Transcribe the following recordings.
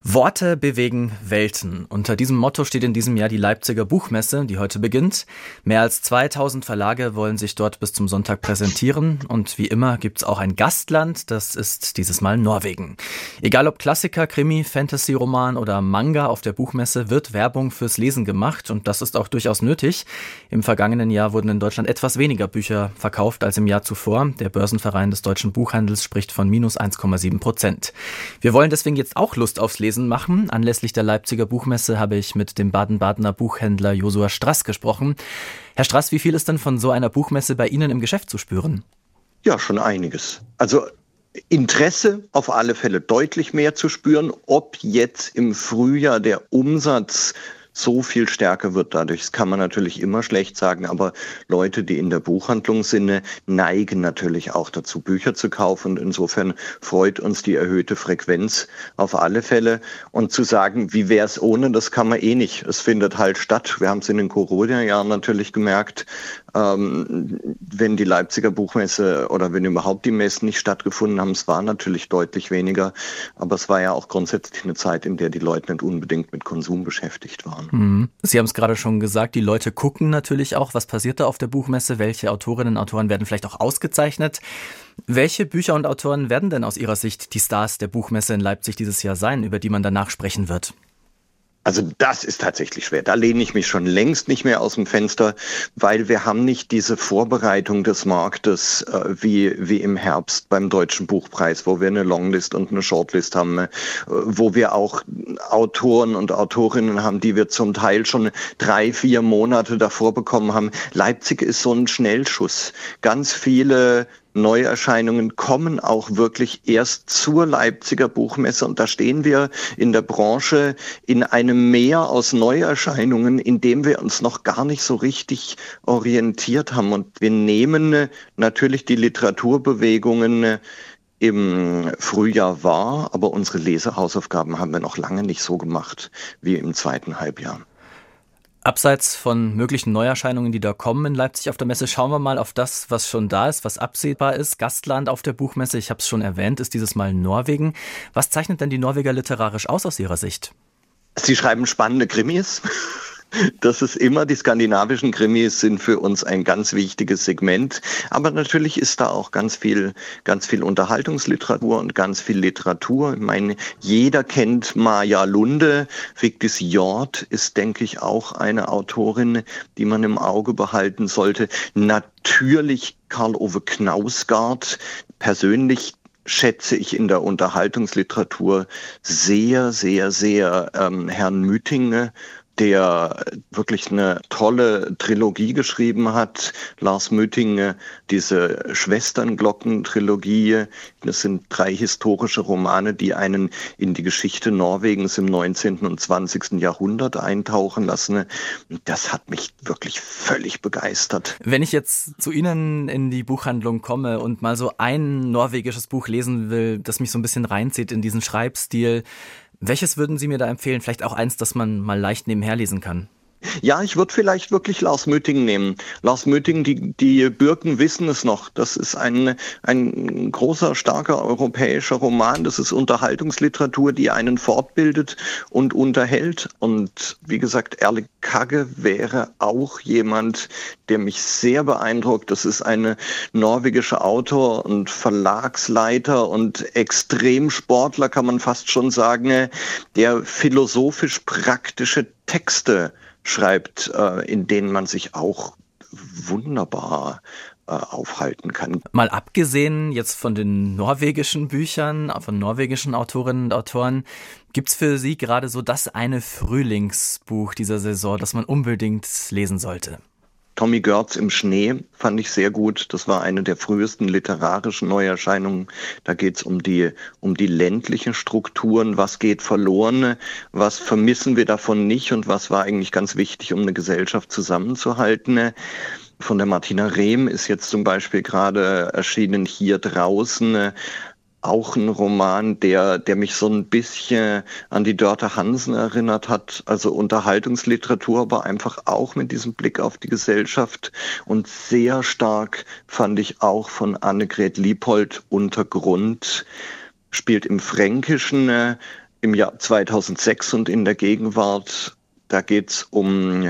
Worte bewegen Welten. Unter diesem Motto steht in diesem Jahr die Leipziger Buchmesse, die heute beginnt. Mehr als 2000 Verlage wollen sich dort bis zum Sonntag präsentieren. Und wie immer gibt's auch ein Gastland, das ist dieses Mal Norwegen. Egal ob Klassiker, Krimi, Fantasy-Roman oder Manga, auf der Buchmesse wird Werbung fürs Lesen gemacht. Und das ist auch durchaus nötig. Im vergangenen Jahr wurden in Deutschland etwas weniger Bücher verkauft als im Jahr zuvor. Der Börsenverein des deutschen Buchhandels spricht von minus 1,7%. Wir wollen deswegen jetzt auch Lust aufs Lesen machen. Anlässlich der Leipziger Buchmesse habe ich mit dem Baden-Badener Buchhändler Josua Strass gesprochen. Herr Strass, wie viel ist denn von so einer Buchmesse bei Ihnen im Geschäft zu spüren? Ja, schon einiges. Also Interesse auf alle Fälle deutlich mehr zu spüren. Ob jetzt im Frühjahr der Umsatz so viel stärker wird dadurch, das kann man natürlich immer schlecht sagen, aber Leute, die in der Buchhandlung sind, neigen natürlich auch dazu, Bücher zu kaufen, und insofern freut uns die erhöhte Frequenz auf alle Fälle. Und zu sagen, wie wäre es ohne, das kann man eh nicht. Es findet halt statt. Wir haben es in den Corona-Jahren natürlich gemerkt, wenn die Leipziger Buchmesse oder wenn überhaupt die Messen nicht stattgefunden haben, es war natürlich deutlich weniger, aber es war ja auch grundsätzlich eine Zeit, in der die Leute nicht unbedingt mit Konsum beschäftigt waren. Sie haben es gerade schon gesagt, die Leute gucken natürlich auch, was passiert da auf der Buchmesse, welche Autorinnen und Autoren werden vielleicht auch ausgezeichnet. Welche Bücher und Autoren werden denn aus Ihrer Sicht die Stars der Buchmesse in Leipzig dieses Jahr sein, über die man danach sprechen wird? Also das ist tatsächlich schwer. Da lehne ich mich schon längst nicht mehr aus dem Fenster, weil wir haben nicht diese Vorbereitung des Marktes wie im Herbst beim Deutschen Buchpreis, wo wir eine Longlist und eine Shortlist haben, wo wir auch Autoren und Autorinnen haben, die wir zum Teil schon 3-4 Monate davor bekommen haben. Leipzig ist so ein Schnellschuss. Ganz viele Neuerscheinungen kommen auch wirklich erst zur Leipziger Buchmesse, und da stehen wir in der Branche in einem Meer aus Neuerscheinungen, in dem wir uns noch gar nicht so richtig orientiert haben. Und wir nehmen natürlich die Literaturbewegungen im Frühjahr wahr, aber unsere Lesehausaufgaben haben wir noch lange nicht so gemacht wie im zweiten Halbjahr. Abseits von möglichen Neuerscheinungen, die da kommen in Leipzig auf der Messe, schauen wir mal auf das, was schon da ist, was absehbar ist. Gastland auf der Buchmesse, ich habe es schon erwähnt, ist dieses Mal Norwegen. Was zeichnet denn die Norweger literarisch aus Ihrer Sicht? Sie schreiben spannende Krimis. Das ist immer, die skandinavischen Krimis sind für uns ein ganz wichtiges Segment. Aber natürlich ist da auch ganz viel Unterhaltungsliteratur und ganz viel Literatur. Ich meine, jeder kennt Maja Lunde. Vigdis Hjorth ist, denke ich, auch eine Autorin, die man im Auge behalten sollte. Natürlich Karl Ove Knausgard. Persönlich schätze ich in der Unterhaltungsliteratur sehr, sehr, sehr Herrn Müttinge, der wirklich eine tolle Trilogie geschrieben hat. Lars Müttinge, diese Schwesternglocken-Trilogie. Das sind 3 historische Romane, die einen in die Geschichte Norwegens im 19. und 20. Jahrhundert eintauchen lassen. Das hat mich wirklich völlig begeistert. Wenn ich jetzt zu Ihnen in die Buchhandlung komme und mal so ein norwegisches Buch lesen will, das mich so ein bisschen reinzieht in diesen Schreibstil, welches würden Sie mir da empfehlen? Vielleicht auch eins, das man mal leicht nebenher lesen kann. Ja, ich würde vielleicht wirklich Lars Mütting nehmen. Lars Mütting, die Birken wissen es noch. Das ist ein großer, starker europäischer Roman. Das ist Unterhaltungsliteratur, die einen fortbildet und unterhält. Und wie gesagt, Erle Kagge wäre auch jemand, der mich sehr beeindruckt. Das ist eine norwegische Autor und Verlagsleiter und Extremsportler, kann man fast schon sagen, der philosophisch-praktische Texte schreibt, in denen man sich auch wunderbar aufhalten kann. Mal abgesehen jetzt von den norwegischen Büchern, von norwegischen Autorinnen und Autoren, gibt's für Sie gerade so das eine Frühlingsbuch dieser Saison, das man unbedingt lesen sollte? Tommy Görz im Schnee fand ich sehr gut. Das war eine der frühesten literarischen Neuerscheinungen. Da geht es um die ländlichen Strukturen. Was geht verloren? Was vermissen wir davon nicht? Und was war eigentlich ganz wichtig, um eine Gesellschaft zusammenzuhalten? Von der Martina Rehm ist jetzt zum Beispiel gerade erschienen Hier draußen. Auch ein Roman, der mich so ein bisschen an die Dörte Hansen erinnert hat. Also Unterhaltungsliteratur, aber einfach auch mit diesem Blick auf die Gesellschaft. Und sehr stark fand ich auch von Annegret Liebold Untergrund. Spielt im Fränkischen, im Jahr 2006 und in der Gegenwart. Da geht es um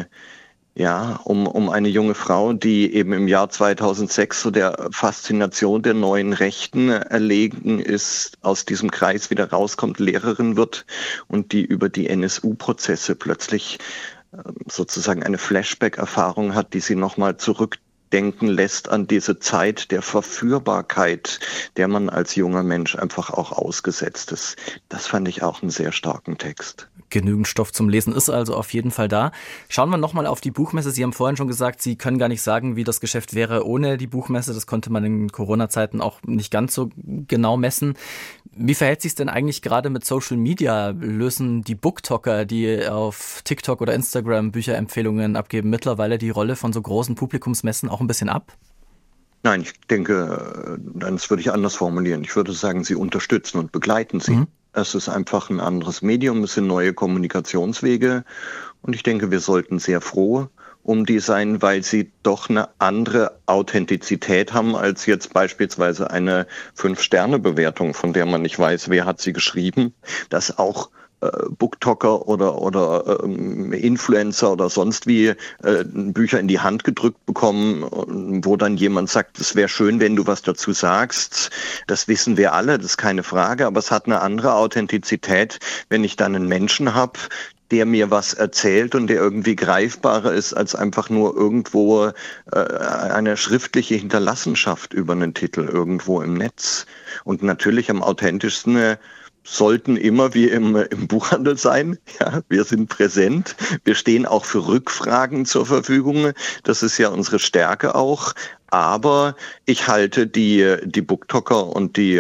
eine junge Frau, die eben im Jahr 2006 so der Faszination der neuen Rechten erlegen ist, aus diesem Kreis wieder rauskommt, Lehrerin wird und die über die NSU-Prozesse plötzlich sozusagen eine Flashback-Erfahrung hat, die sie nochmal zurückdenken lässt an diese Zeit der Verführbarkeit, der man als junger Mensch einfach auch ausgesetzt ist. Das fand ich auch einen sehr starken Text. Genügend Stoff zum Lesen ist also auf jeden Fall da. Schauen wir nochmal auf die Buchmesse. Sie haben vorhin schon gesagt, Sie können gar nicht sagen, wie das Geschäft wäre ohne die Buchmesse. Das konnte man in Corona-Zeiten auch nicht ganz so genau messen. Wie verhält sich es denn eigentlich gerade mit Social Media? Lösen die BookToker, die auf TikTok oder Instagram Bücherempfehlungen abgeben, mittlerweile die Rolle von so großen Publikumsmessen auch ein bisschen ab? Nein, ich denke, das würde ich anders formulieren. Ich würde sagen, sie unterstützen und begleiten sie. Es ist einfach ein anderes Medium, es sind neue Kommunikationswege und ich denke, wir sollten sehr froh um die sein, weil sie doch eine andere Authentizität haben als jetzt beispielsweise eine 5-Sterne-Bewertung, von der man nicht weiß, wer hat sie geschrieben, dass auch BookToker oder Influencer oder sonst wie Bücher in die Hand gedrückt bekommen, wo dann jemand sagt, es wäre schön, wenn du was dazu sagst. Das wissen wir alle, das ist keine Frage, aber es hat eine andere Authentizität, wenn ich dann einen Menschen habe, der mir was erzählt und der irgendwie greifbarer ist als einfach nur irgendwo eine schriftliche Hinterlassenschaft über einen Titel irgendwo im Netz. Und natürlich am authentischsten sollten immer wie im Buchhandel sein. Ja, wir sind präsent. Wir stehen auch für Rückfragen zur Verfügung. Das ist ja unsere Stärke auch. Aber ich halte die BookToker und die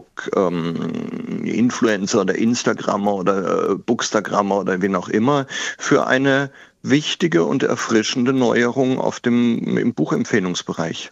Book-Influencer oder Instagrammer oder Bookstagrammer oder wen auch immer für eine wichtige und erfrischende Neuerung im Buchempfehlungsbereich.